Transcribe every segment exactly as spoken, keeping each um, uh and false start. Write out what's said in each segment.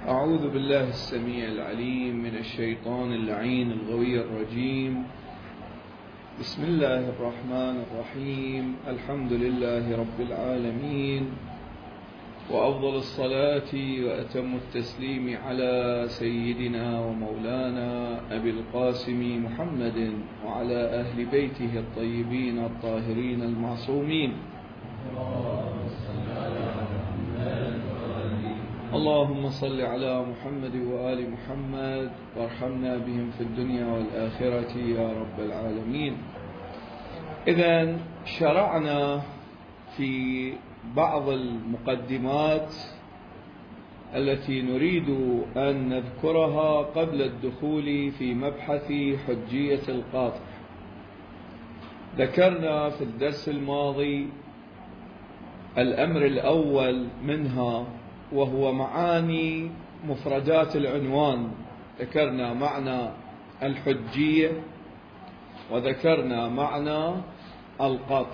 أعوذ بالله السميع العليم من الشيطان اللعين الغوي الرجيم. بسم الله الرحمن الرحيم. الحمد لله رب العالمين، وأفضل الصلاة وأتم التسليم على سيدنا ومولانا أبي القاسم محمد وعلى أهل بيته الطيبين الطاهرين المعصومين. اللهم صل على محمد وآل محمد وارحمنا بهم في الدنيا والآخرة يا رب العالمين. إذن شرعنا في بعض المقدمات التي نريد أن نذكرها قبل الدخول في مبحث حجية القاطع. ذكرنا في الدرس الماضي الأمر الأول منها وهو معاني مفردات العنوان. ذكرنا معنى الحجية وذكرنا معنى القطع.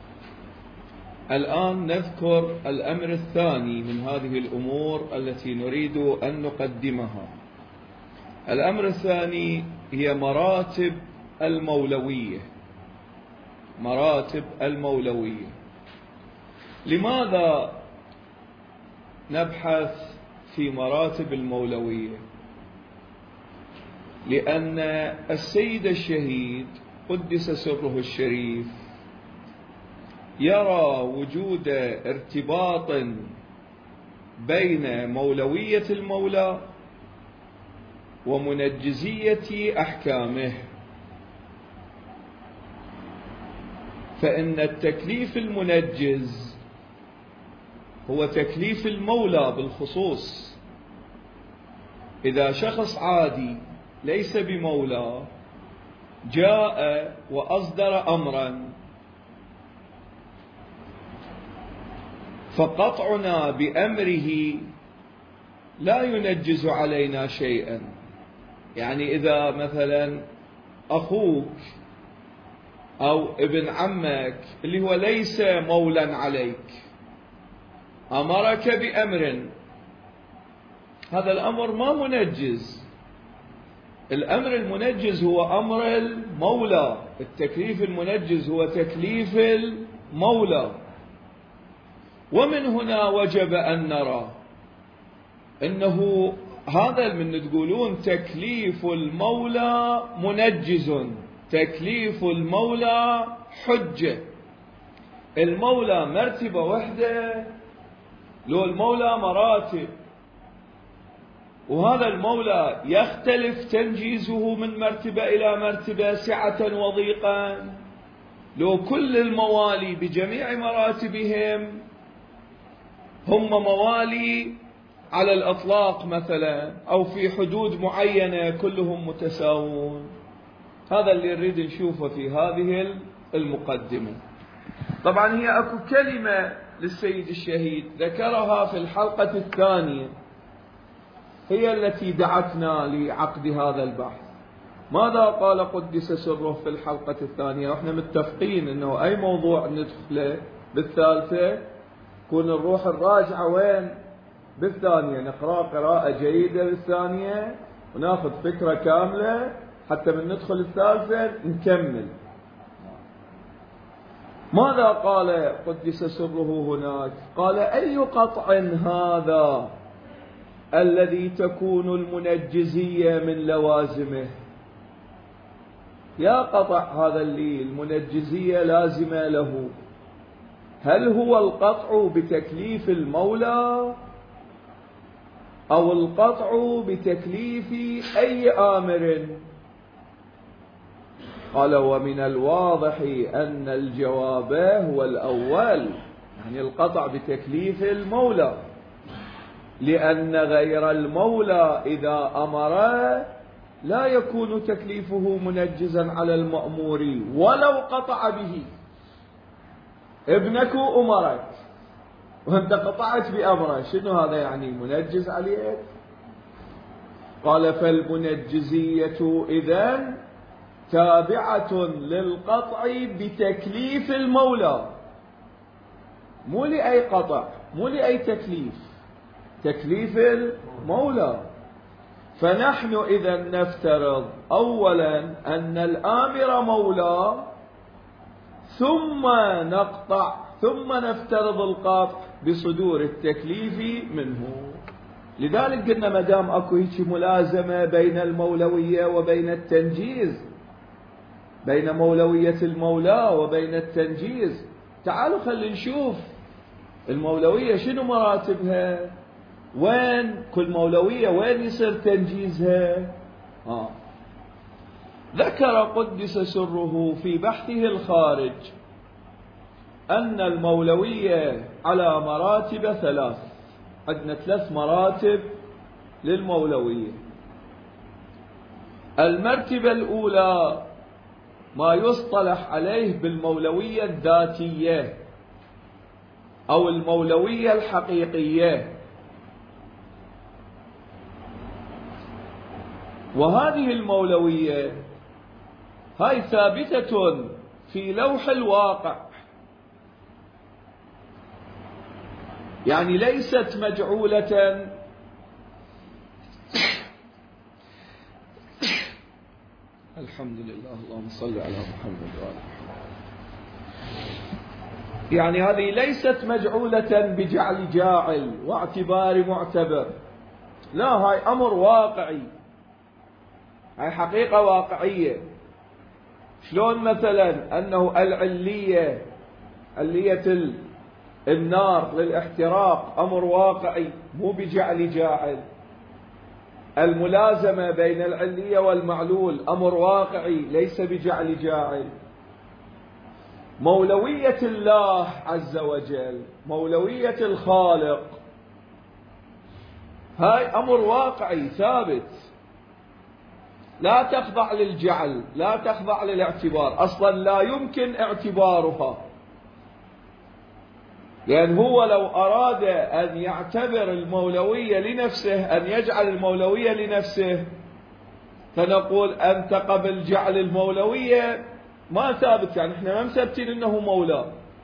الآن نذكر الأمر الثاني من هذه الأمور التي نريد أن نقدمها. الأمر الثاني هي مراتب المولوية. مراتب المولوية. لماذا نبحث في مراتب المولوية؟ لأن السيد الشهيد قدس سره الشريف يرى وجود ارتباط بين مولوية المولى ومنجزية أحكامه، فإن التكليف المنجز هو تكليف المولى بالخصوص. إذا شخص عادي ليس بمولى جاء وأصدر أمرا، فقطعنا بأمره لا ينجز علينا شيئا. يعني إذا مثلا أخوك أو ابن عمك اللي هو ليس مولا عليك أمرك بأمر، هذا الأمر ما منجز. الأمر المنجز هو أمر المولى، التكليف المنجز هو تكليف المولى. ومن هنا وجب أن نرى أنه هذا من تقولون تكليف المولى منجز، تكليف المولى حجة. المولى مرتبة واحدة، لو المولى مراتب، وهذا المولى يختلف تنجيزه من مرتبة إلى مرتبة سعة وضيقا. لو كل الموالي بجميع مراتبهم هم موالي على الأطلاق مثلا أو في حدود معينة كلهم متساوون. هذا اللي نريد نشوفه في هذه المقدمة. طبعا هي أكو كلمة للسيد الشهيد ذكرها في الحلقة الثانية، هي التي دعتنا لعقد هذا البحث. ماذا قال قدس سره في الحلقة الثانية؟ احنا متفقين انه اي موضوع ندخله بالثالثة كون الروح الراجعة وين؟ بالثانية. نقرأ قراءة جيدة بالثانية وناخذ فكرة كاملة حتى من ندخل الثالثة نكمل. ماذا قال قدس سره هناك؟ قال: أي قطع هذا الذي تكون المنجزية من لوازمه؟ يا قطع هذا اللي المنجزية لازمة له، هل هو القطع بتكليف المولى أو القطع بتكليف أي آمر؟ قال: ومن الواضح أن الجواب هو الأول، يعني القطع بتكليف المولى، لأن غير المولى إذا أمر لا يكون تكليفه منجزا على المأمور ولو قطع به. ابنك أمرك وأنت قطعت بأمره، شنو هذا يعني؟ منجز عليك؟ قال: فالمنجزية إذن تابعة للقطع بتكليف المولى، مو لأي قطع، مو لأي تكليف. تكليف المولى. فنحن إذا نفترض أولا أن الآمر مولى، ثم نقطع ثم نفترض القطع بصدور التكليف منه. لذلك قلنا ما دام اكو هيك ملازمة بين المولوية وبين التنجيز، بين مولوية المولى وبين التنجيز، تعالوا خلينا نشوف المولوية شنو مراتبها، وين كل مولوية وين يصير تنجيزها. آه. ذكر قدس سره في بحثه الخارج أن المولوية على مراتب ثلاث. عندنا ثلاث مراتب للمولوية. المرتبة الأولى ما يصطلح عليه بالمولوية الذاتية أو المولوية الحقيقية، وهذه المولوية هاي ثابتة في لوح الواقع، يعني ليست مجعولة الحمد لله اللهم صل على محمد وآله. يعني هذه ليست مجعولة بجعل جاعل واعتبار معتبر، لا، هاي أمر واقعي، هاي حقيقة واقعية. شلون مثلا أنه العلية، علية النار للاحتراق أمر واقعي مو بجعل جاعل. الملازمة بين العلية والمعلول أمر واقعي ليس بجعل جاعل. مولوية الله عز وجل، مولوية الخالق، هاي أمر واقعي ثابت، لا تخضع للجعل، لا تخضع للاعتبار، أصلا لا يمكن اعتبارها. لأن هو لو أراد أن يعتبر المولوية لنفسه، أن يجعل المولوية لنفسه، فنقول أنت قبل جعل المولوية ما ثابت، يعني احنا ما مثبتين انه مولى،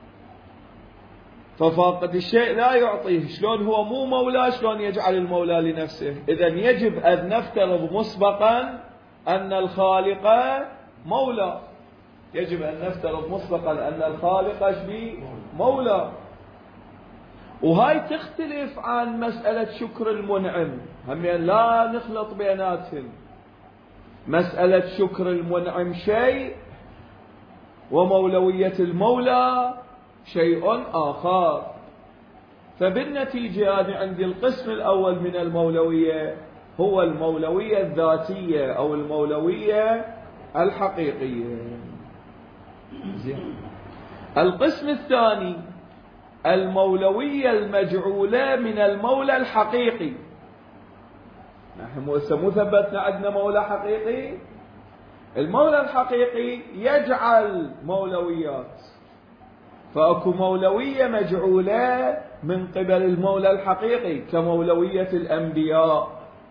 ففاقد الشيء لا يعطيه. شلون هو مو مولى شلون يجعل المولى لنفسه؟ إذا يجب أن نفترض مسبقا أن الخالق مولى، يجب أن نفترض مسبقا أن الخالق شبيه مولى. وهاي تختلف عن مسألة شكر المنعم، هم لا نخلط بيناتهم. مسألة شكر المنعم شيء، ومولوية المولى شيء آخر. فبالنتيجة هذه عندي القسم الأول من المولوية هو المولوية الذاتية أو المولوية الحقيقية. زين. القسم الثاني المولوية المجعولة من المولى الحقيقي. نحن مو ثبتنا عندنا مولى حقيقي. المولى الحقيقي يجعل مولويات، فأكو مولوية مجعولة من قبل المولى الحقيقي كمولوية الأنبياء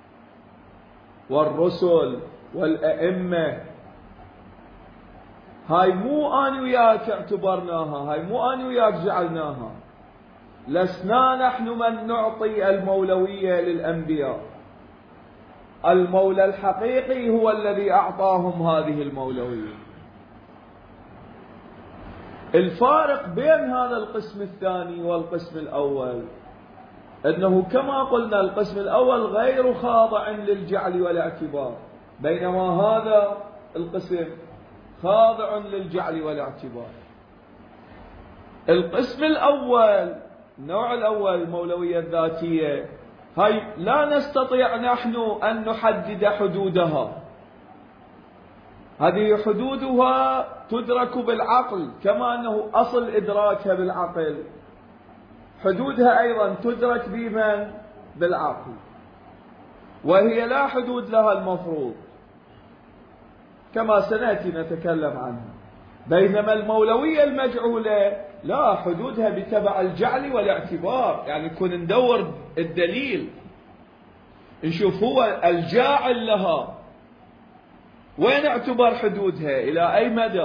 والرسل والأئمة. هاي مو أنا وياك اعتبرناها، هاي مو أنا وياك جعلناها، لسنا نحن من نعطي المولوية للأنبياء. المولى الحقيقي هو الذي أعطاهم هذه المولوية. الفارق بين هذا القسم الثاني والقسم الأول أنه كما قلنا القسم الأول غير خاضع للجعل والاعتبار، بينما هذا القسم خاضع للجعل والاعتبار. القسم الأول، النوع الأول المولوية الذاتية، هاي لا نستطيع نحن أن نحدد حدودها. هذه حدودها تدرك بالعقل، كما أنه أصل إدراكها بالعقل، حدودها أيضا تدرك بمن؟ بالعقل، وهي لا حدود لها المفروض كما سنأتي نتكلم عنها. بينما المولوية المجعولة لا، حدودها بتبع الجعل والاعتبار، يعني كنا ندور الدليل نشوف هو الجاعل لها وين اعتبر حدودها إلى أي مدى،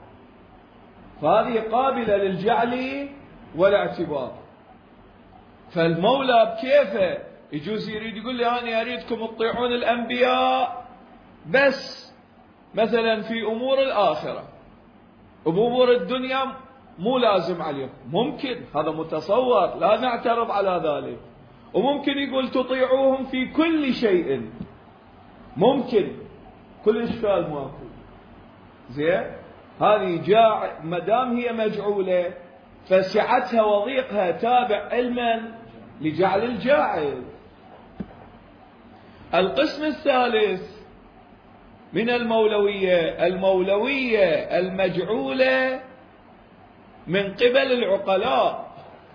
فهذه قابلة للجعل والاعتبار. فالمولى بكيفه يجوز يريد يقول لي أنا أريدكم تطيعون الأنبياء بس مثلا في أمور الآخرة، وبأمور الدنيا مو لازم عليكم. ممكن، هذا متصور، لا نعترض على ذلك. وممكن يقول تطيعوهم في كل شيء، ممكن، كل إشكال ماكو. زين، هذه جاع مدام هي مجعولة فسعتها وضيقها تابع علما لجعل الجاعل. القسم الثالث من المولوية، المولوية المجعولة من قبل العقلاء،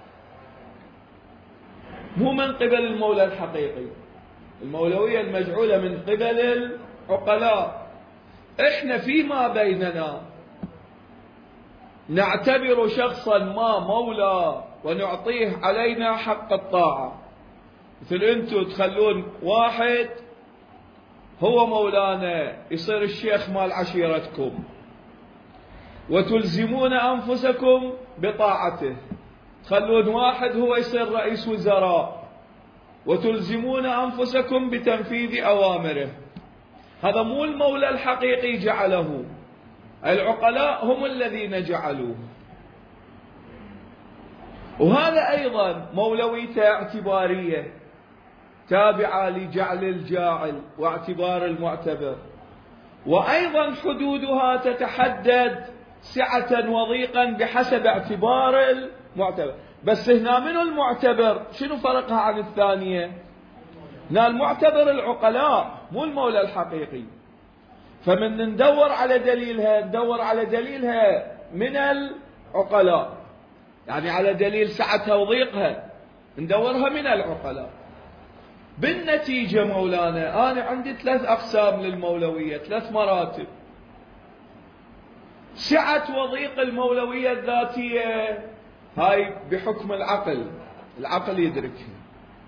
مو من قبل المولى الحقيقي. المولوية المجعولة من قبل العقلاء. احنا فيما بيننا نعتبر شخصا ما مولى ونعطيه علينا حق الطاعة. مثل انتم تخلون واحد هو مولانا يصير الشيخ مال عشيرتكم، وتلزمون أنفسكم بطاعته. تخلون واحد هو يصير رئيس وزراء وتلزمون أنفسكم بتنفيذ أوامره. هذا مو المولى الحقيقي جعله، العقلاء هم الذين جعلوه. وهذا أيضا مولويته اعتبارية تابعة لجعل الجاعل واعتبار المعتبر، وأيضا حدودها تتحدد سعة وضيقا بحسب اعتبار المعتبر. بس هنا من المعتبر شنو فرقها عن الثانية؟ هنا المعتبر العقلاء مو المولى الحقيقي. فمن ندور على دليلها ندور على دليلها من العقلاء، يعني على دليل سعتها وضيقها ندورها من العقلاء. بالنتيجة مولانا أنا عندي ثلاث أقسام للمولوية، ثلاث مراتب. سعة وضيق المولوية الذاتية هاي بحكم العقل، العقل يدركها.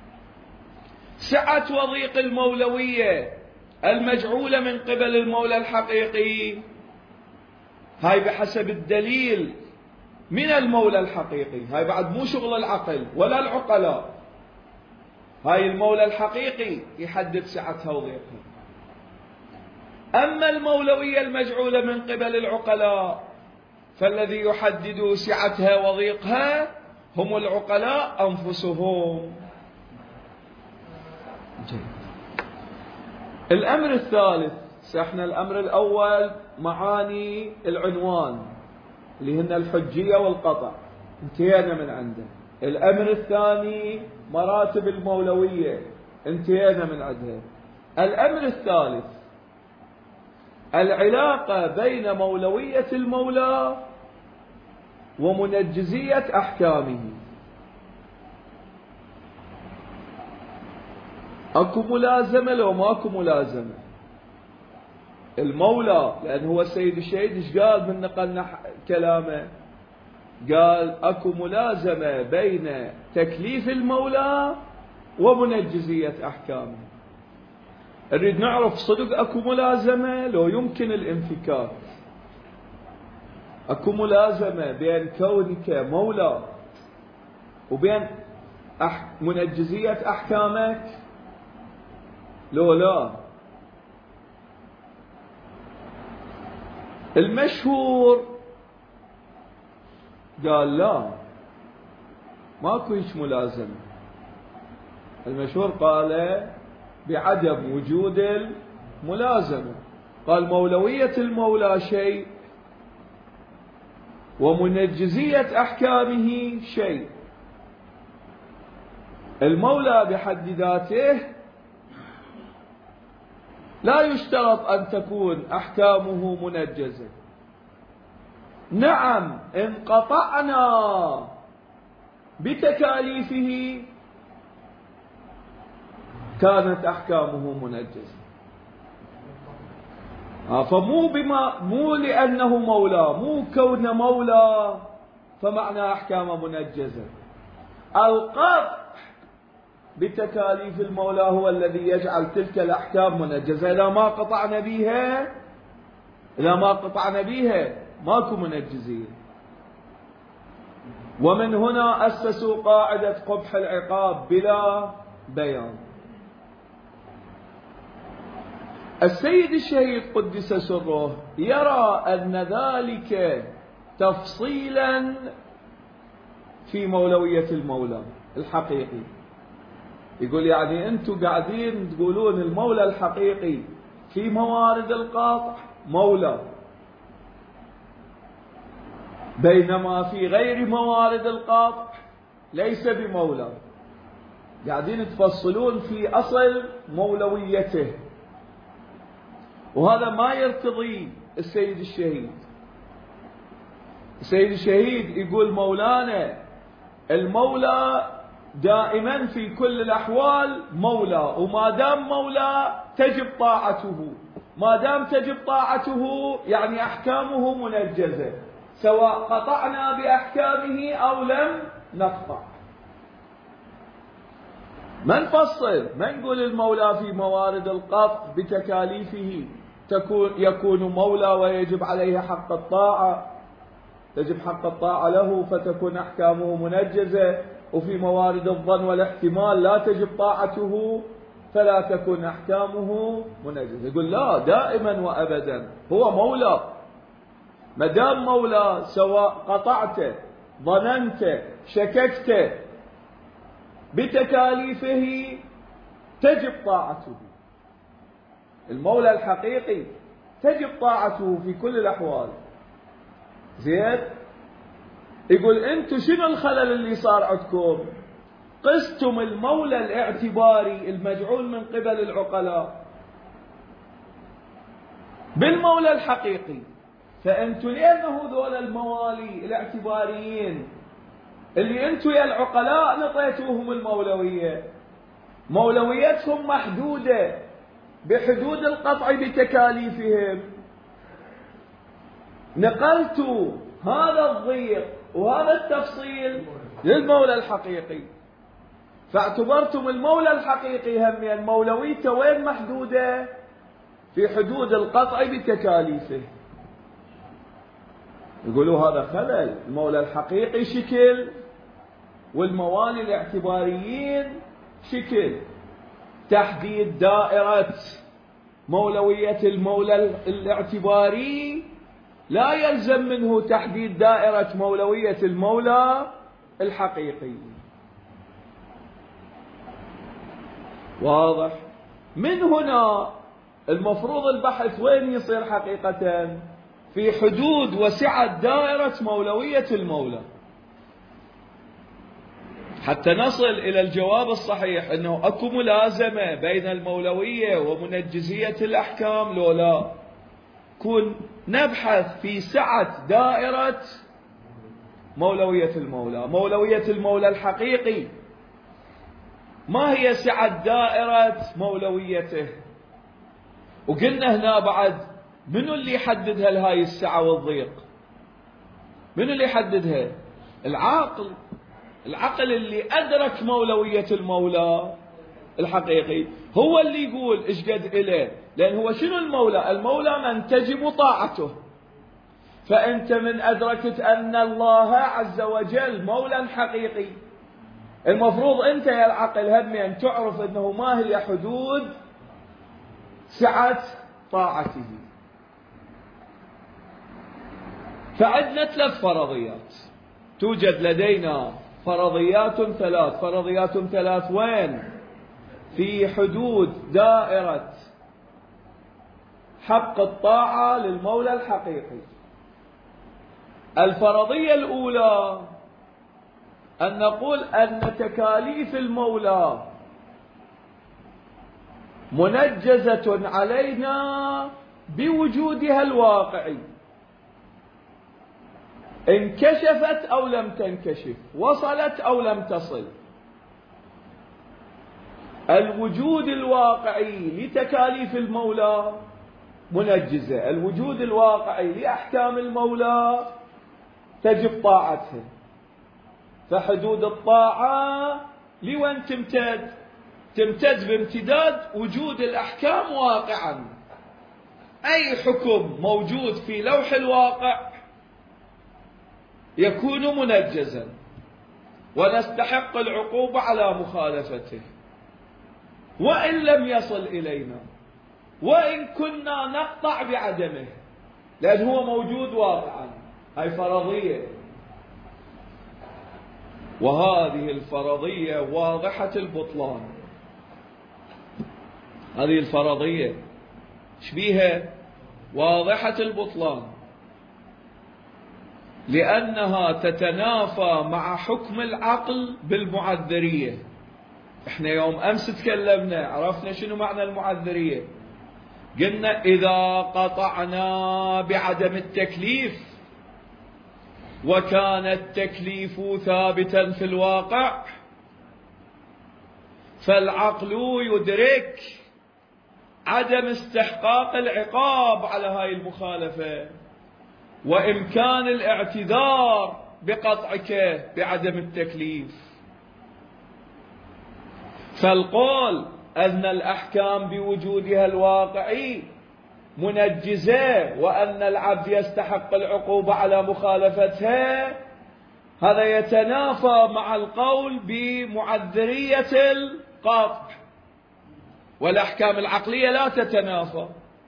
سعة وضيق المولوية المجعولة من قبل المولى الحقيقي هاي بحسب الدليل من المولى الحقيقي. هاي بعد مو شغل العقل ولا العقلاء، هاي المولى الحقيقي يحدد سعتها وضيقها. أما المولوية المجعولة من قبل العقلاء فالذي يحدد سعتها وضيقها هم العقلاء أنفسهم. الأمر الثالث، احنا الأمر الأول معاني العنوان اللي هن الحجية والقطع، انتهينا من عنده. الأمر الثاني مراتب المولوية، انتهينا من عندها. الأمر الثالث العلاقة بين مولوية المولى ومنجزية أحكامه. أكو ملازمة لو ماكو ملازمة؟ المولى لأن هو السيد الشهيد ايش قال من نقلنا كلامه؟ قال أكو ملازمة بين تكليف المولى ومنجزية أحكامه. نريد نعرف صدق أكو ملازمة لو يمكن الانفكاك؟ أكو ملازمة بين كونك مولى وبين أح... منجزية أحكامك؟ لو لا. المشهور قال لا ماكو هيك ملازمة. المشهور قال بعدم وجود الملازمة. قال مولوية المولى شيء ومنجزية أحكامه شيء. المولى بحد ذاته لا يشترط أن تكون أحكامه منجزة. نعم إن قطعنا بتكاليفه كانت أحكامه منجزة. فمو بما مو لأنه مولى، مو كون مولى فمعنى أحكام منجزة. القطع بتكاليف المولى هو الذي يجعل تلك الأحكام منجزة. إذا ما قطعنا بها إذا ما قطعنا بها ماكو منجزين. ومن هنا أسسوا قاعدة قبح العقاب بلا بيان. السيد الشهيد قدس سره يرى أن ذلك تفصيلا في مولوية المولى الحقيقي. يقول يعني أنتم قاعدين تقولون المولى الحقيقي في موارد القطع مولى، بينما في غير موارد القطع ليس بمولى. قاعدين تفصلون في أصل مولويته، وهذا ما يرتضي السيد الشهيد. السيد الشهيد يقول مولانا المولى دائما في كل الأحوال مولى، وما دام مولى تجب طاعته، ما دام تجب طاعته يعني أحكامه منجزة سواء قطعنا بأحكامه أو لم نقطع. ما نفصل، ما نقول المولى في موارد القطع بتكاليفه تكون يكون مولى ويجب عليه حق الطاعة، تجب حق الطاعة له فتكون أحكامه منجزة، وفي موارد الظن والاحتمال لا تجب طاعته فلا تكون أحكامه منجزة. يقول لا، دائما وأبدا هو مولى، ما دام مولى سواء قطعت ظننت شككت بتكاليفه تجب طاعته. المولى الحقيقي تجب طاعته في كل الأحوال. زين، يقول أنتم شنو الخلل اللي صار عندكم؟ قستم المولى الاعتباري المجعول من قبل العقلاء بالمولى الحقيقي، فأنتم لأنه ذول الموالي الاعتباريين اللي أنتم يا العقلاء نطيتوهم المولوية، مولويتهم محدودة بحدود القطع بتكاليفهم، نقلتوا هذا الضيق وهذا التفصيل للمولى الحقيقي، فاعتبرتم المولى الحقيقي هميا مولويته وين محدودة في حدود القطع بتكاليفه. يقولوا هذا خلل، المولى الحقيقي شكل والموالي الاعتباريين شكل. تحديد دائرة مولوية المولى الاعتباري لا يلزم منه تحديد دائرة مولوية المولى الحقيقي. واضح؟ من هنا المفروض البحث وين يصير حقيقة؟ في حدود وسعة دائرة مولوية المولى، حتى نصل إلى الجواب الصحيح أنه أكو ملازمة بين المولوية ومنجزية الأحكام لو لا. كون نبحث في سعة دائرة مولوية المولى، مولوية المولى الحقيقي ما هي سعة دائرة مولويته؟ وقلنا هنا بعد منو اللي يحددها لهاي السعة والضيق؟ منو اللي يحددها؟ العاقل. العقل اللي أدرك مولوية المولى الحقيقي هو اللي يقول إيش قد إليه. لأن هو شنو المولى؟ المولى من تجب طاعته. فأنت من أدركت أن الله عز وجل مولى حقيقي، المفروض أنت يا العقل همي أن تعرف أنه ما هي حدود سعة طاعته. فعندنا ثلاث فرضيات، توجد لدينا فرضيات ثلاث. فرضيات ثلاث وين؟ في حدود دائرة حق الطاعة للمولى الحقيقي. الفرضية الأولى أن نقول أن تكاليف المولى منجزة علينا بوجودها الواقعي، انكشفت أو لم تنكشف، وصلت أو لم تصل. الوجود الواقعي لتكاليف المولى منجزة، الوجود الواقعي لأحكام المولى تجب طاعتها. فحدود الطاعة لوين تمتد؟ تمتد بامتداد وجود الأحكام واقعا. أي حكم موجود في لوح الواقع يكون منجزا. ونستحق العقوبة على مخالفته، وإن لم يصل إلينا، وإن كنا نقطع بعدمه، لأن هو موجود واقعا. هاي فرضية، وهذه الفرضية واضحة البطلان. هذه الفرضية شبيها واضحة البطلان، لأنها تتنافى مع حكم العقل بالمعذرية. احنا يوم أمس تكلمنا، عرفنا شنو معنى المعذرية. قلنا إذا قطعنا بعدم التكليف وكان التكليف ثابتا في الواقع، فالعقل يدرك عدم استحقاق العقاب على هاي المخالفة، وإمكان الاعتذار بقطعك بعدم التكليف. فالقول أن الأحكام بوجودها الواقعي منجزة وأن العبد يستحق العقوبة على مخالفتها، هذا يتنافى مع القول بمعذرية القطع، والأحكام العقلية لا تتنافى.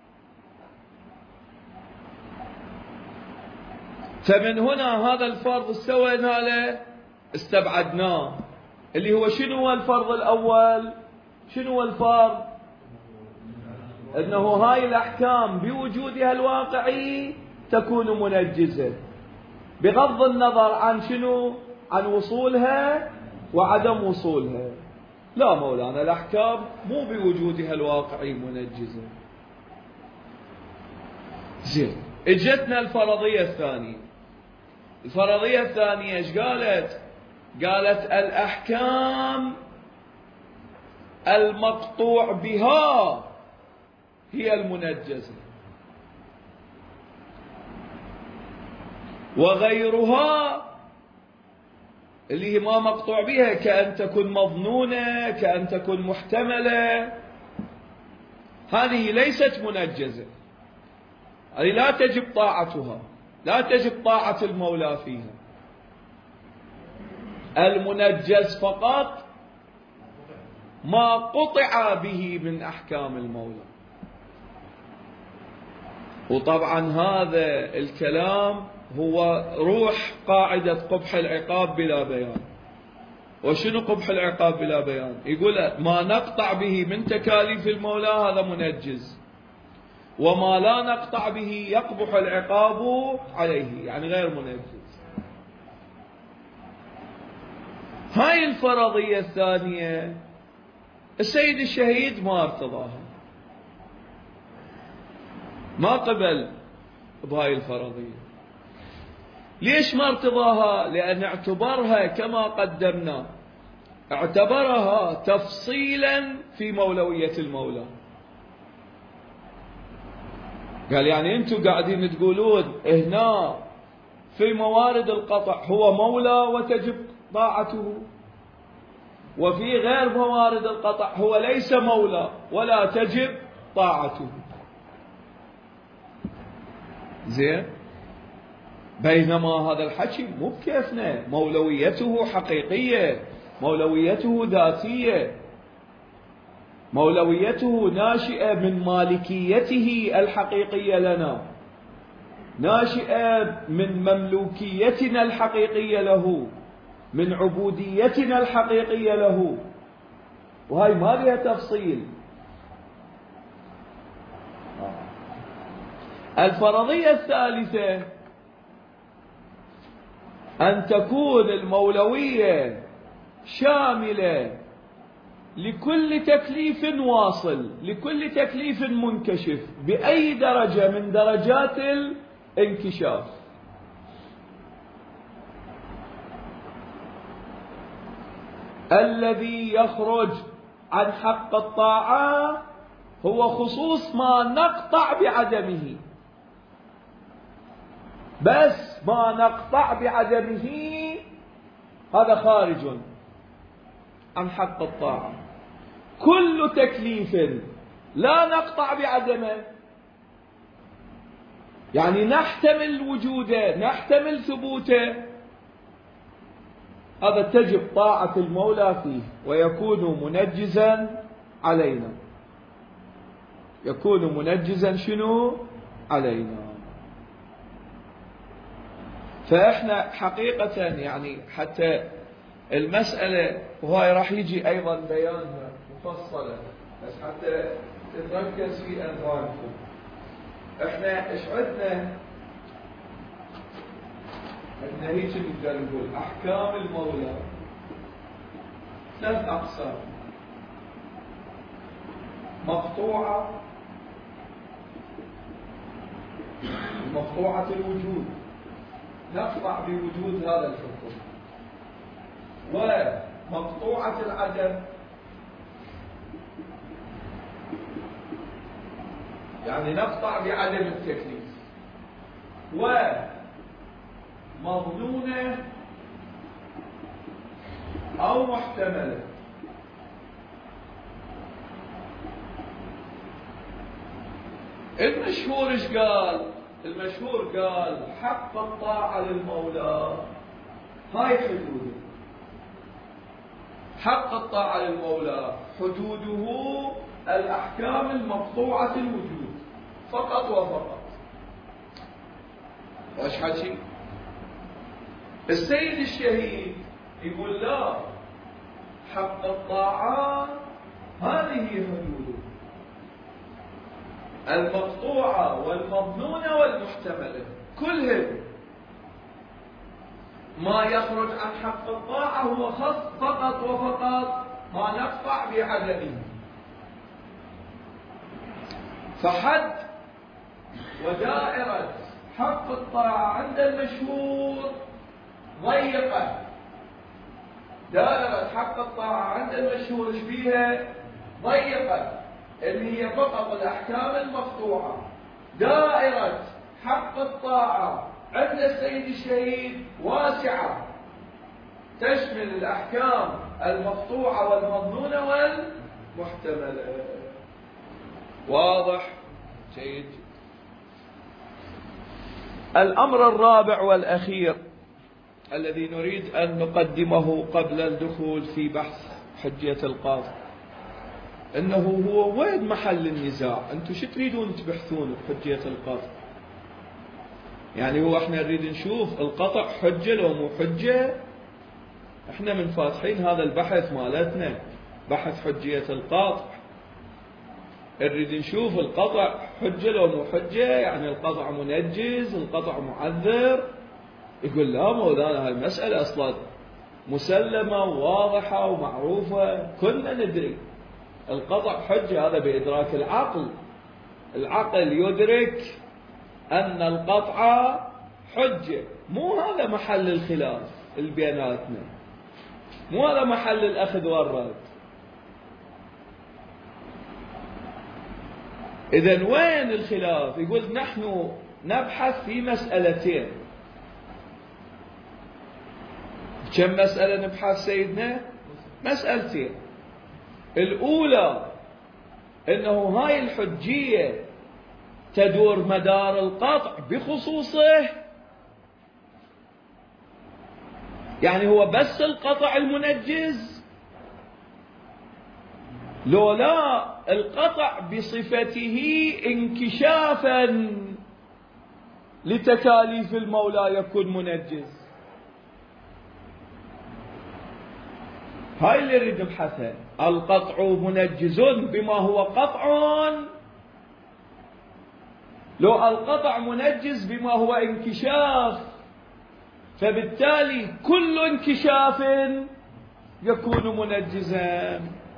فمن هنا هذا الفرض استوينا له استبعدناه، اللي هو شنو هو الفرض الأول؟ شنو هو الفرض؟ أنه هاي الأحكام بوجودها الواقعي تكون منجزة، بغض النظر عن شنو؟ عن وصولها وعدم وصولها. لا مولانا، الأحكام مو بوجودها الواقعي منجزة. زين، اجتنا الفرضية الثانية. الفرضية الثانية ايش قالت؟ قالت الأحكام المقطوع بها هي المنجزة، وغيرها اللي هي ما مقطوع بها، كأن تكون مظنونة، كأن تكون محتملة، هذه ليست منجزة، هذه لا تجب طاعتها، لا تجب طاعة المولى فيها. المنجز فقط ما قطع به من أحكام المولى. وطبعا هذا الكلام هو روح قاعدة قبح العقاب بلا بيان. وشنو قبح العقاب بلا بيان؟ يقول ما نقطع به من تكاليف المولى هذا منجز، وما لا نقطع به يقبح العقاب عليه، يعني غير منجز. هاي الفرضية الثانية السيد الشهيد ما ارتضاها، ما قبل بهاي الفرضية. ليش ما ارتضاها؟ لأن اعتبرها كما قدمنا، اعتبرها تفصيلا في مولوية المولى. قال يعني انتم قاعدين تقولون هنا في موارد القطع هو مولى وتجب طاعته، وفي غير موارد القطع هو ليس مولى ولا تجب طاعته. زين، بينما هذا الحكي مو بكيفنا، مولويته حقيقية، مولويته ذاتية، مولويته ناشئة من مالكيته الحقيقية لنا، ناشئة من مملوكيتنا الحقيقية له، من عبوديتنا الحقيقية له، وهي ما بها تفصيل. الفرضية الثالثة أن تكون المولوية شاملة لكل تكليف واصل، لكل تكليف منكشف بأي درجة من درجات الانكشاف. الذي يخرج عن حق الطاعة هو خصوص ما نقطع بعدمه، بس ما نقطع بعدمه هذا خارج عن حق الطاعة. كل تكليف لا نقطع بعدمه، يعني نحتمل وجوده، نحتمل ثبوته، هذا تجب طاعة المولى فيه ويكون منجزا علينا، يكون منجزا شنو علينا. فإحنا حقيقة يعني حتى المسألة وهاي راح يجي أيضا بيانها مفصلة، بس حتى تتركز في أنظاركم. إحنا إيش عندنا؟ عندنا هيك نقدر نقول أحكام المولى ثلاث أقسام: مقطوعة، مقطوعة الوجود نقطع بوجود هذا الحكم، ومقطوعة العدم يعني نقطع بعدم التكليف، ومظنونة أو محتملة. المشهور ايش قال؟ المشهور قال حق الطاعة للمولى هاي حدوده، حق الطاعة للمولى حدوده الأحكام المقطوعة الوجود فقط وفقط. وايش حكي؟ السيد الشهيد يقول لا، حق الطاعة هذه حدوده المقطوعة والمظنونة والمحتملة كلهم. ما يخرج عن حق الطاعة هو خاص فقط وفقط ما نقطع بعدمه. فحد ودائرة حق الطاعة عند المشهور ضيقة. دائرة حق الطاعة عند المشهور ايش فيها؟ ضيقة، اللي هي فقط الأحكام المقطوعة. دائرة حق الطاعة عند السيد الشهيد واسعة، تشمل الأحكام المقطوعة والمظنونة والمحتملة. واضح؟ جيد. الأمر الرابع والأخير الذي نريد أن نقدمه قبل الدخول في بحث حجية القاضي، انه هو وين محل النزاع؟ انتم شو تريدون تبحثون بحجية القاضي؟ يعني هو احنا نريد نشوف القطع حجة لو مو حجة؟ احنا من فاتحين هذا البحث مالتنا بحث حجية القاطع، نريد نشوف القطع حجة لو مو حجة، يعني القطع منجز، القطع معذر. يقول لا مولانا هالمسألة اصلا مسلمة وواضحة ومعروفة، كلنا ندري القطع حجة، هذا بإدراك العقل. العقل يدرك أن القطع حجة، مو هذا محل الخلاف اللي بيناتنا، مو هذا محل الأخذ والرد. إذن وين الخلاف؟ يقول نحن نبحث في مسألتين. كم مسألة نبحث سيدنا؟ مسألتين. الأولى أنه هاي الحجية تدور مدار القطع بخصوصه، يعني هو بس القطع المنجز، لو لا القطع بصفته انكشافا لتكاليف المولى يكون منجز. هاي اللي نريد نبحثها. القطع منجز بما هو قطع، لو القطع منجز بما هو انكشاف، فبالتالي كل انكشاف يكون منجزا.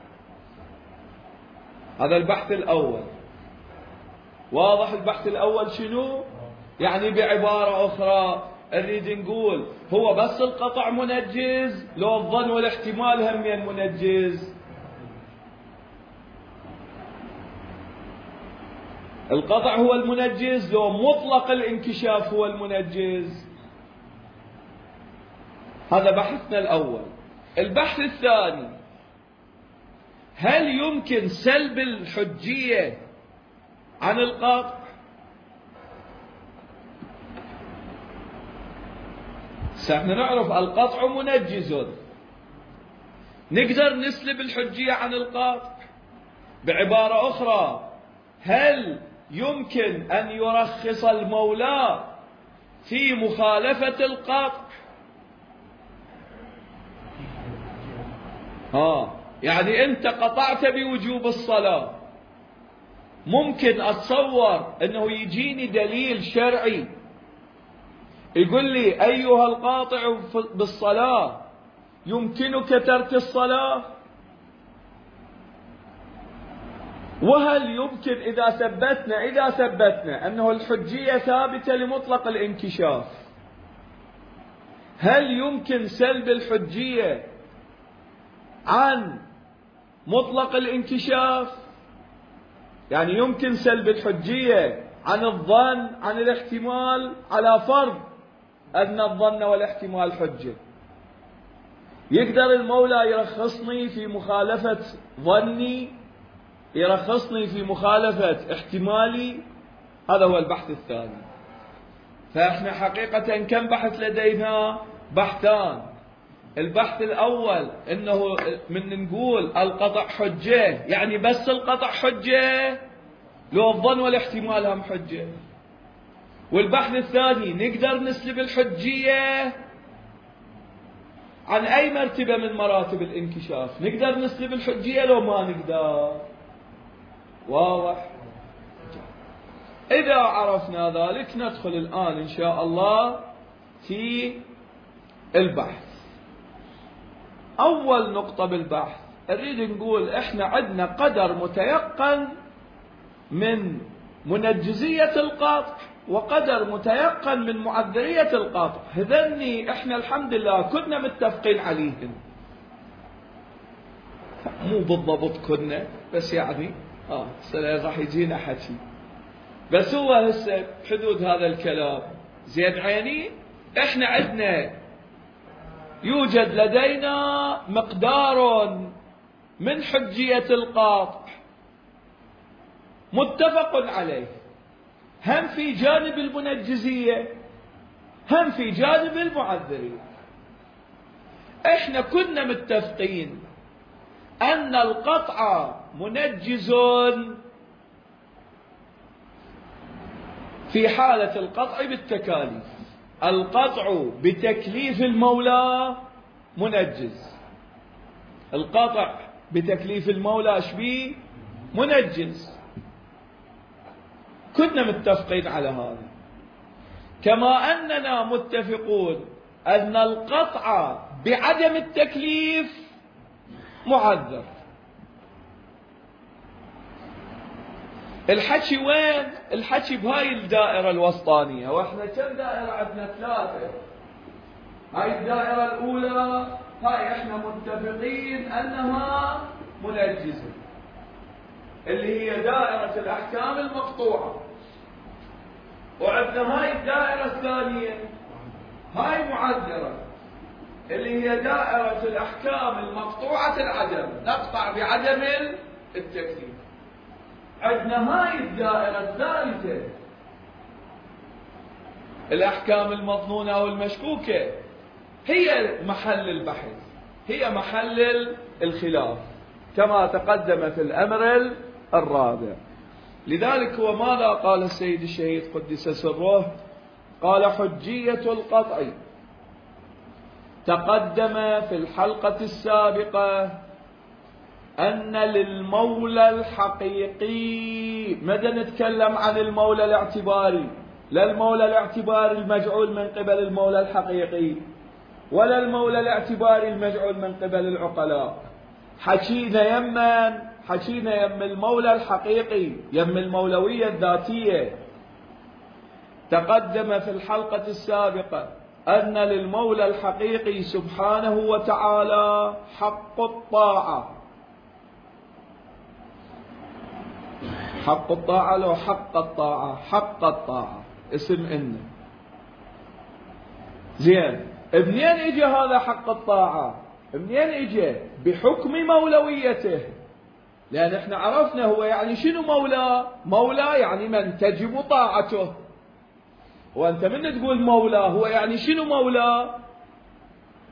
هذا البحث الأول. واضح البحث الأول شنو؟ يعني بعبارة أخرى نريد نقول هو بس القطع منجز، لو الظن والاحتمال هم منجز. القطع هو المنجز لو مطلق الانكشاف هو المنجز. هذا بحثنا الأول. البحث الثاني: هل يمكن سلب الحجية عن القطع؟ احنا نعرف القطع منجز، نقدر نسلب الحجية عن القطع. بعبارة أخرى، هل يمكن أن يرخص المولى في مخالفة القطع؟ ها يعني أنت قطعت بوجوب الصلاة، ممكن أتصور أنه يجيني دليل شرعي يقول لي أيها القاطع بالصلاة يمكنك ترك الصلاة؟ وهل يمكن إذا ثبتنا إذا ثبتنا أنه الحجية ثابتة لمطلق الانكشاف، هل يمكن سلب الحجية عن مطلق الانكشاف؟ يعني يمكن سلب الحجية عن الظن، عن الاحتمال، على فرض أن الظن والاحتمال حجة. يقدر المولى يرخصني في مخالفة ظني، يرخصني في مخالفة احتمالي؟ هذا هو البحث الثاني. فإحنا حقيقة كم بحث لدينا؟ بحثان. البحث الأول إنه من نقول القطع حجة، يعني بس القطع حجة، لو الظن والاحتمال هم حجة. والبحث الثاني نقدر نسلب الحجية عن أي مرتبة من مراتب الانكشاف، نقدر نسلب الحجية لو ما نقدر. واضح؟ إذا عرفنا ذلك ندخل الآن إن شاء الله في البحث. أول نقطة بالبحث نريد نقول إحنا عندنا قدر متيقن من منجزية القطع وقدر متيقن من معذرية القطع. هذني إحنا الحمد لله كنا متفقين عليهن، مو بالضبط كنا، بس يعني آه راح يجينا حكي، بس هو هسه حدود هذا الكلام. زين عيني، إحنا عندنا يوجد لدينا مقدار من حجية القطع متفق عليه، هم في جانب المنجزية هم في جانب المعذرية. احنا كنا متفقين ان القطع منجز في حالة القطع بالتكاليف. القطع بتكليف المولى منجز، القطع بتكليف المولى شبيه منجز. كنا متفقين على هذا، كما أننا متفقون أن القطع بعدم التكليف معذر. الحكي وين؟ الحكي بهاي الدائرة الوسطانية، واحنا كم دائرة عندنا؟ ثلاثة. هاي الدائرة الأولى هاي احنا متفقين أنها منجزة، اللي هي دائرة الأحكام المقطوعة. وعندنا هاي الدائرة الثانية هاي معذرة، اللي هي دائرة الأحكام المقطوعة العدم، نقطع بعدم التكليف. عندنا هاي الدائرة الثالثة الأحكام المظنونة أو المشكوكة، هي محل البحث، هي محل الخلاف كما تقدم في الأمر الرابع. لذلك هو ماذا قال السيد الشهيد قدس سره؟ قال: حجية القطع تقدم في الحلقة السابقة أن للمولى الحقيقي، ماذا نتكلم عن المولى الاعتباري، لا المولى الاعتباري المجعول من قبل المولى الحقيقي، ولا المولى الاعتباري المجعول من قبل العقلاء. حكينا يمن حكينا يم المولى الحقيقي، يم المولوية الذاتية. تقدم في الحلقة السابقة أن للمولى الحقيقي سبحانه وتعالى حق الطاعة. حق الطاعة لو حق الطاعة، حق الطاعة اسم إن. زين، منين اجى هذا حق الطاعة؟ منين اجى؟ بحكم مولويته. لأن احنا عرفنا هو يعني شنو مولى؟ مولى يعني من تجب طاعته. وأنت من تقول مولى هو يعني شنو مولى؟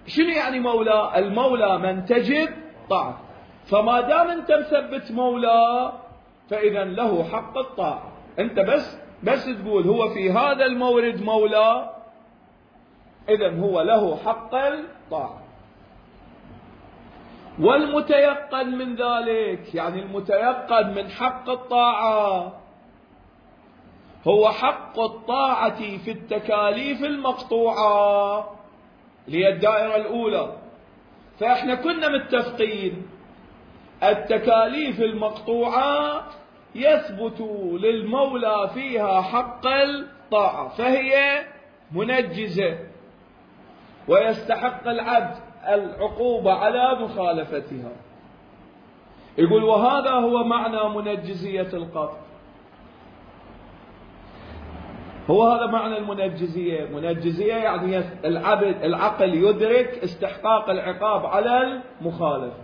شنو يعني مولى؟ المولى من تجب طاعته، فما دام أنت مثبت مولى فإذا له حق الطاعة. أنت بس بس تقول هو في هذا المورد مولى، إذن هو له حق الطاعة. والمتيقن من ذلك، يعني المتيقن من حق الطاعة، هو حق الطاعة في التكاليف المقطوعة اللي هي الدائرة الأولى. فإحنا كنا متفقين التكاليف المقطوعة يثبت للمولى فيها حق الطاعة، فهي منجزة ويستحق العبد العقوبة على مخالفتها. يقول وهذا هو معنى منجزية القطع. هو هذا معنى المنجزية. منجزية يعني العبد العقل يدرك استحقاق العقاب على المخالف.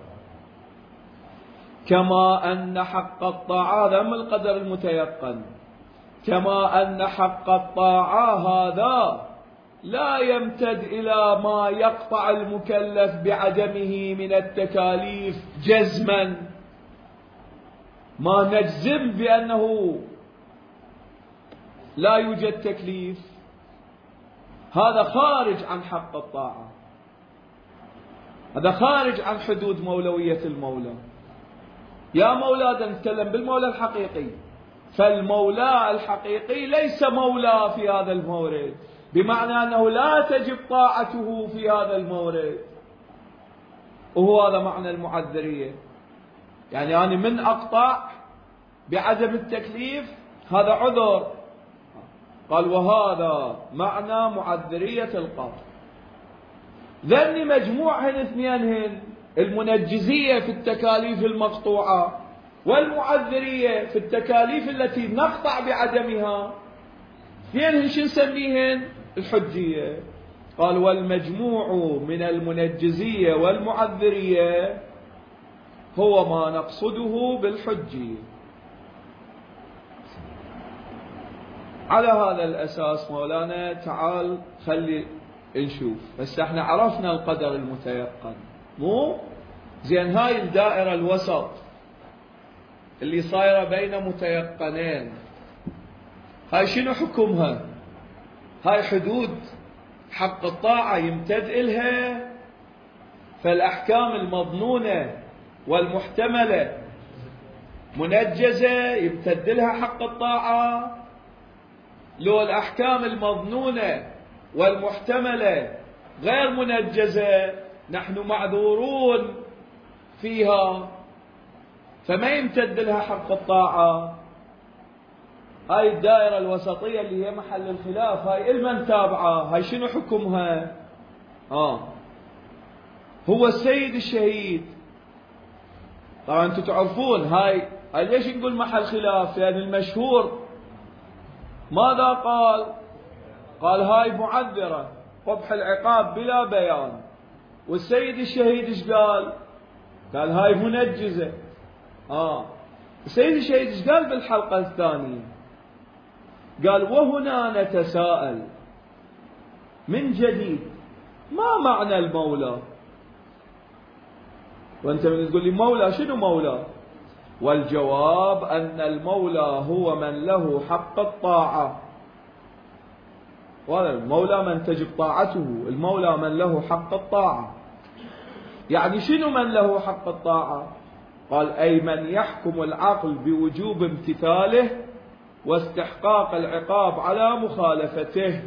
كما أن حق الطاعة، هذا من القدر المتيقن، كما أن حق الطاعة هذا لا يمتد إلى ما يقطع المكلف بعدمه من التكاليف جزما، ما نجزم بأنه لا يوجد تكليف، هذا خارج عن حق الطاعة، هذا خارج عن حدود مولوية المولى. يا مولى نتكلم بالمولى الحقيقي، فالمولى الحقيقي ليس مولى في هذا المورد، بمعنى أنه لا تجب طاعته في هذا المورد، وهو هذا معنى المعذرية. يعني أنا من أقطع بعدم التكليف هذا عذر. قال وهذا معنى معذرية القطع. ذني مجموعهن اثنينهن، المنجزية في التكاليف المقطوعة والمعذرية في التكاليف التي نقطع بعدمها، اثنينهن شو نسميهن؟ الحجية. قال والمجموع من المنجزية والمعذرية هو ما نقصده بالحجية. على هذا الأساس مولانا تعال خلي نشوف. بس احنا عرفنا القدر المتيقن، مو زين هاي الدائرة الوسط اللي صايرة بين متيقنين، هاي شنو حكمها؟ هاي حدود حق الطاعة يمتد إلها، فالأحكام المظنونة والمحتملة منجزة يمتد لها حق الطاعة، لو الأحكام المظنونة والمحتملة غير منجزة نحن معذورون فيها فما يمتد لها حق الطاعة. هاي الدائرة الوسطية اللي هي محل الخلاف، هاي المن تابعة، هاي شنو حكمها؟ آه هو السيد الشهيد. طبعا انتم تعرفون هاي هاي ليش نقول محل خلاف؟ لأن يعني المشهور ماذا قال؟ قال هاي معذرة قبح العقاب بلا بيان. والسيد الشهيد ايش قال؟ قال هاي منجزة. آه السيد الشهيد ايش قال بالحلقة الثانية؟ قال وهنا نتساءل من جديد ما معنى المولى؟ وانت من تقول لي مولى شنو مولى؟ والجواب أن المولى هو من له حق الطاعة. وهذا المولى من تجب طاعته، المولى من له حق الطاعة. يعني شنو من له حق الطاعة؟ قال أي من يحكم العقل بوجوب امتثاله واستحقاق العقاب على مخالفته.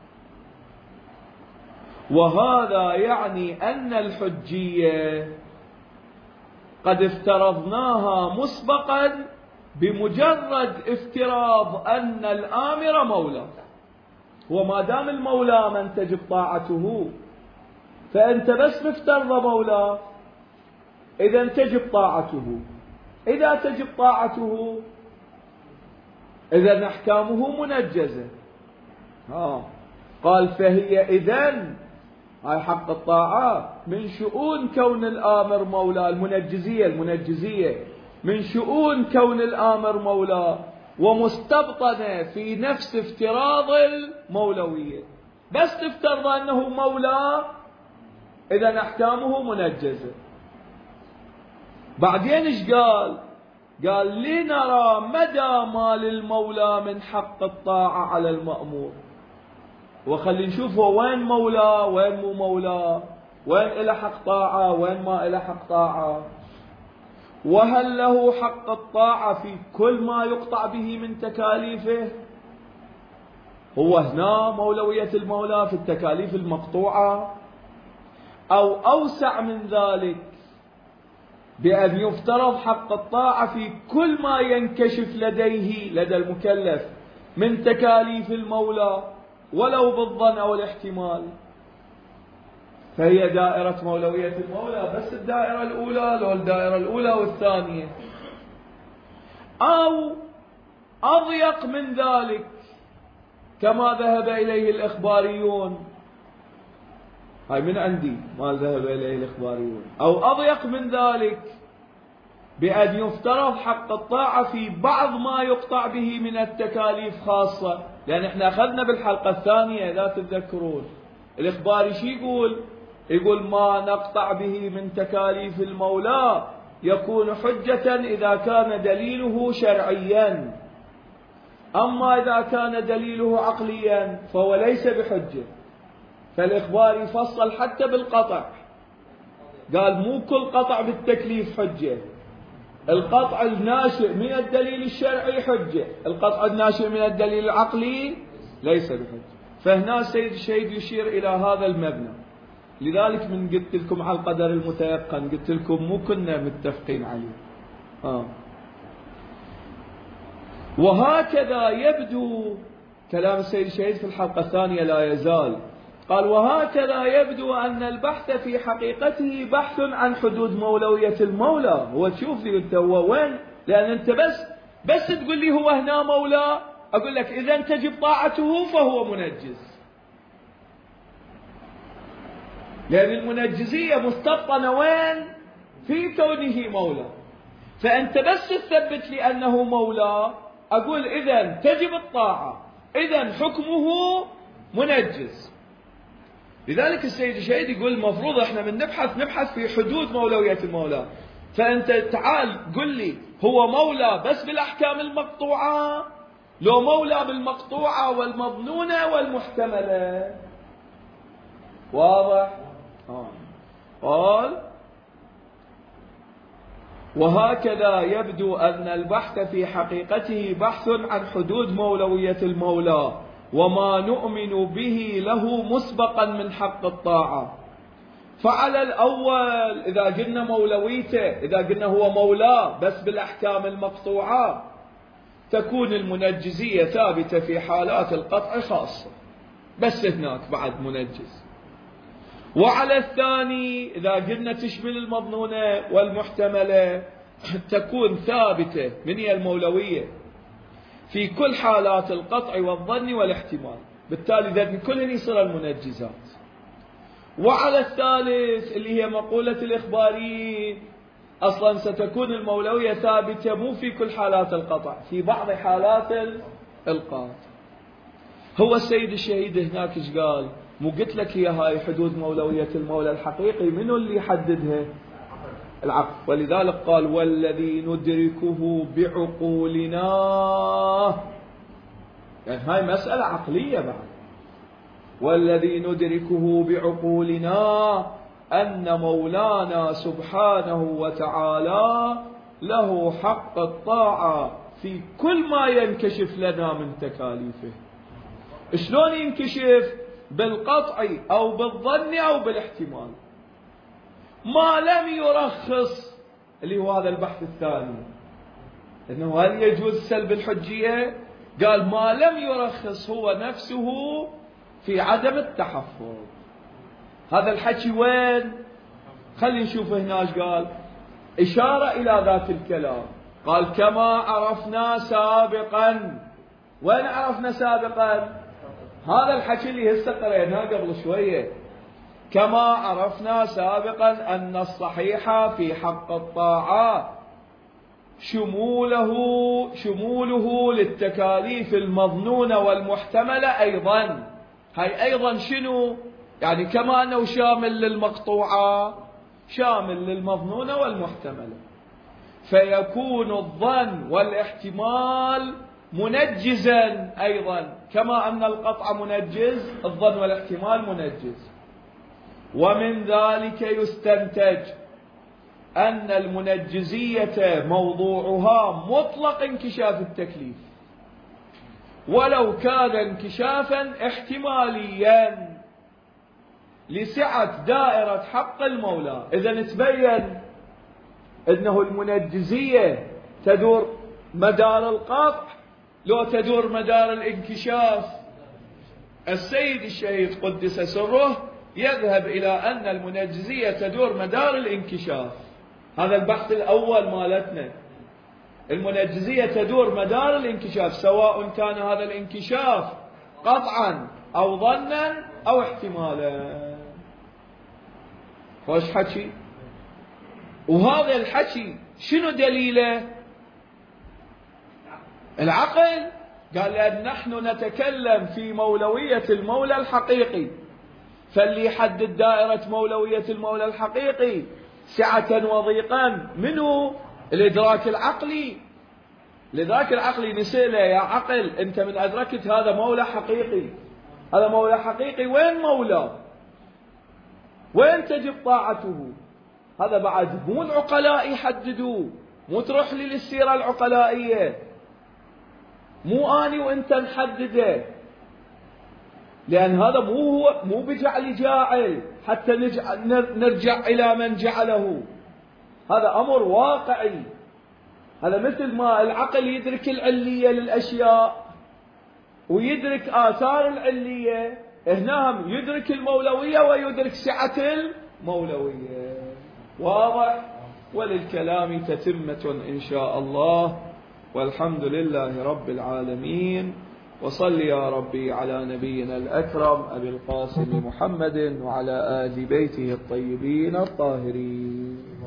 وهذا يعني أن الحجية قد افترضناها مسبقا بمجرد افتراض أن الآمر مولى. وما دام المولى من تجب طاعته فأنت بس مفترض مولى، إذا تجب طاعته. إذا تجب طاعته إذا أحكامه منجزة. آه. قال فهي إذن هاي حق الطاعة من شؤون كون الآمر مولى. المنجزية المنجزية من شؤون كون الآمر مولى، ومستبطنة في نفس افتراض المولوية. بس تفترض أنه مولى إذن أحكامه منجزة. بعدين إيش قال؟ قال لنرى مدى ما للمولى من حق الطاعة على المأمور. وخلي نشوف هو وين مولاه وين مو مولاه، وين إله حق طاعة وين ما إله حق طاعة، وهل له حق الطاعة في كل ما يقطع به من تكاليفه. هو هنا مولوية المولى في التكاليف المقطوعة، أو أوسع من ذلك بأن يفترض حق الطاعة في كل ما ينكشف لديه لدى المكلف من تكاليف المولى ولو بالظن أو الاحتمال. فهي دائرة مولوية المولى بس الدائرة الأولى لو الدائرة الأولى والثانية، أو أضيق من ذلك كما ذهب إليه الإخباريون. هاي من عندي ما ذهب إليه الإخباريون. أو أضيق من ذلك بأن يفترض حق الطاعة في بعض ما يقطع به من التكاليف خاصة. لأن احنا أخذنا بالحلقة الثانية لا تتذكرون الإخباري شي يقول؟ يقول ما نقطع به من تكاليف المولى يكون حجة إذا كان دليله شرعيا، أما إذا كان دليله عقليا فهو ليس بحجة. فالإخباري فصل حتى بالقطع، قال مو كل قطع بالتكليف حجة، القطع الناشئ من الدليل الشرعي حجة، القطع الناشئ من الدليل العقلي ليس بحجة. فهنا السيد الشهيد يشير إلى هذا المبنى. لذلك من قلت لكم على القدر المتيقن قلت لكم مو كنا متفقين عليه. آه. وهكذا يبدو كلام السيد الشهيد في الحلقة الثانية لا يزال قال وهكذا يبدو أن البحث في حقيقته بحث عن حدود مولوية المولى. هو تشوف لي أنت هو وين؟ لأن أنت بس بس تقول لي هو هنا مولى أقول لك إذا تجب طاعته فهو منجز، لأن المنجزية مستبطنة وين؟ في كونه مولى. فأنت بس تثبت لي أنه مولى أقول إذا تجب الطاعة، إذا حكمه منجز. لذلك السيد الشهيد يقول المفروض احنا من نبحث نبحث في حدود مولوية المولى. فأنت تعال قل لي هو مولى بس بالأحكام المقطوعة، لو مولى بالمقطوعة والمظنونة والمحتملة. واضح؟ آه. قال وهكذا يبدو أن البحث في حقيقته بحث عن حدود مولوية المولى وما نؤمن به له مسبقا من حق الطاعة. فعلى الأول إذا قلنا مولويته، إذا قلنا هو مولاه بس بالأحكام المقطوعة تكون المنجزية ثابتة في حالات القطع خاصة، بس هناك بعد منجز. وعلى الثاني إذا قلنا تشمل المظنونة والمحتملة تكون ثابتة من هي المولوية في كل حالات القطع والظن والاحتمال، بالتالي ذلك كلهن يصير المنجزات. وعلى الثالث اللي هي مقولة الإخباريين أصلا ستكون المولوية ثابتة مو في كل حالات القطع، في بعض حالات القطع. هو السيد الشهيد هناك ايش قال؟ مو قلت لك هي هاي حدود مولوية المولى الحقيقي منو اللي يحددها؟ العقل. ولذلك قال والذي ندركه بعقولنا، يعني هاي مسألة عقلية بعد. والذي ندركه بعقولنا أن مولانا سبحانه وتعالى له حق الطاعة في كل ما ينكشف لنا من تكاليفه. شلون ينكشف؟ بالقطع أو بالظن أو بالاحتمال، ما لم يرخص، اللي هو هذا البحث الثاني إنه هل يجوز سلب الحجية؟ قال ما لم يرخص هو نفسه في عدم التحفظ. هذا الحكي وين؟ خلي نشوف هنا ايش قال. إشارة إلى ذات الكلام، قال كما عرفنا سابقا. وين عرفنا سابقا؟ هذا الحكي اللي هسه قريناه قبل شوية. كما عرفنا سابقا أن الصحيح في حق الطاعات شموله شموله للتكاليف المظنونة والمحتملة أيضا. هاي أيضا شنو؟ يعني كما أنه شامل للمقطوعة شامل للمظنونة والمحتملة، فيكون الظن والاحتمال منجزا أيضا، كما أن القطع منجز الظن والاحتمال منجز. ومن ذلك يستنتج أن المنجزية موضوعها مطلق انكشاف التكليف، ولو كان انكشافا احتماليا لسعة دائرة حق المولى. إذن تبين أنه المنجزية تدور مدار القطع لو تدور مدار الانكشاف. السيد الشهيد قدس سره يذهب إلى أن المنجزية تدور مدار الانكشاف. هذا البحث الأول مالتنا، المنجزية تدور مدار الانكشاف، سواء كان هذا الانكشاف قطعا أو ظنا أو احتمالا. خوش حكي. وهذا الحكي شنو دليله؟ العقل. قال لأن نحن نتكلم في مولوية المولى الحقيقي، فاللي يحدد دائرة مولوية المولى الحقيقي سعة وضيقا منه الإدراك العقلي. الإدراك العقلي نسأله يا عقل أنت من أدركت هذا مولى حقيقي، هذا مولى حقيقي، وين مولى؟ وين تجب طاعته؟ هذا بعد مو العقلاء يحددوه، مو تروح لي للسيرة العقلائية، مو أني وأنت نحدده، لأن هذا مو هو مو بجعل جاعل حتى نرجع إلى من جعله. هذا أمر واقعي. هذا مثل ما العقل يدرك العلية للأشياء ويدرك آثار العلية، هنا هم يدرك المولوية ويدرك سعة المولوية. واضح؟ وللكلام تتمة إن شاء الله، والحمد لله رب العالمين. وصل يا ربي على نبينا الأكرم أبي القاسم محمد وعلى آل بيته الطيبين الطاهرين.